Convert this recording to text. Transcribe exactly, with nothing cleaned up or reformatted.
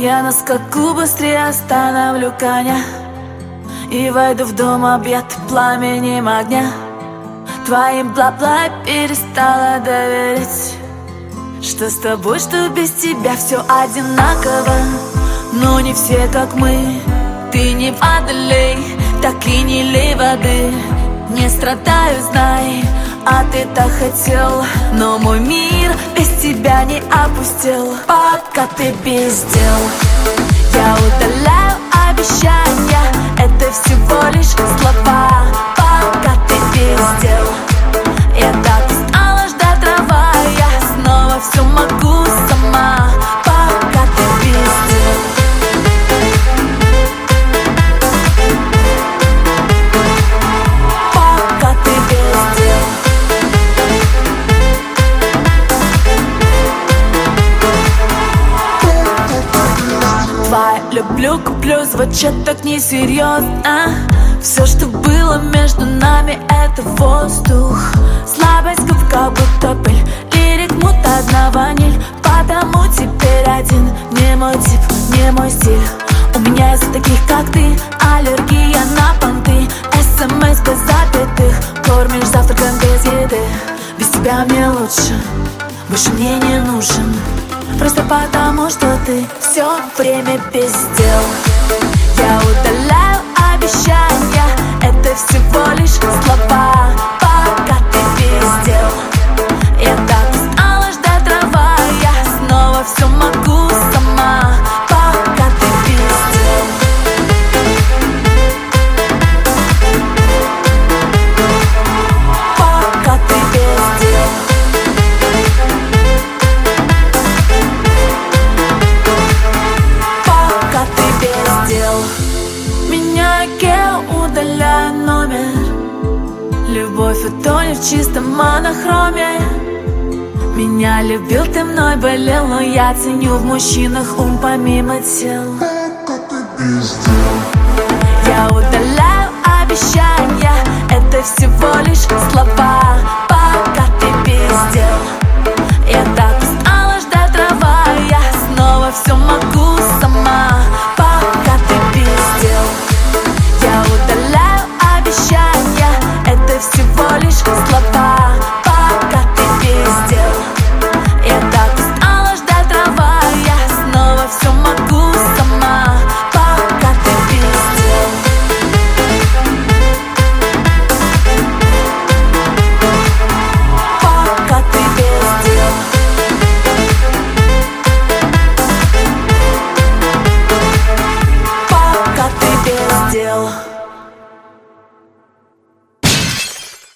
Я на скаку быстрее остановлю коня и войду в дом, объят пламенем огня. Твоим бла-бла перестала доверять, что с тобой, что без тебя все одинаково. Но не все как мы, ты не водолей, так и не лей воды. Не страдаю, знай, а ты так хотел, но мой мир без тебя не опустел. Пока ты без дел, я удаляю обещания, это всего лишь слова. Пока ты без дел, я так устала ждать трава, я снова все могу сама. Пока ты без дел. Пока ты без дел. Твоя люблю, куплю звучит так несерьезно. Все, что было между нами, это воздух. Слабость губка, будто пыль, лирик мутная ваниль. Потому теперь один, не мой тип, не мой стиль. У меня из-за таких, как ты, аллергия на понты. СМС без запятых, кормишь завтраком без еды. Без тебя мне лучше, больше мне не нужен. Просто потому, что ты все время без дел. Я удаляю обещания, это всего лишь слова. Пока ты без дел, я так устала ждать трава, я снова все могу сама. Пока ты без дел. Пока ты без дел. Пока ты без дел. Меняю гео, удаляю номер. Любовь утонет в чистом монохроме. Меня любил, ты мной болел, но я ценю в мужчинах ум помимо тел. Пока ты без дел. Я